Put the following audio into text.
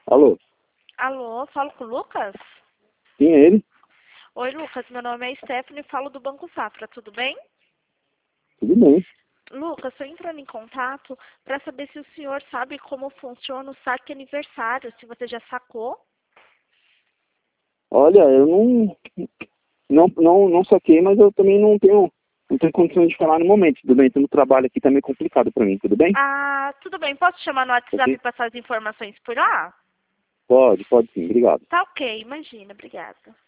Alô? Alô, falo com o Lucas? Quem é ele? Oi, Lucas, meu nome é Stephanie e falo do Banco Safra, tudo bem? Tudo bem. Lucas, estou entrando em contato para saber se o senhor sabe como funciona o saque aniversário, se você já sacou. Olha, eu não saquei, mas eu também não tenho condições de falar no momento, tudo bem? Tô no trabalho aqui, tá meio complicado pra mim, tudo bem? Ah, tudo bem, posso te chamar no WhatsApp Ok? e passar as informações por lá? Pode sim, obrigado. Tá ok, imagina, obrigada.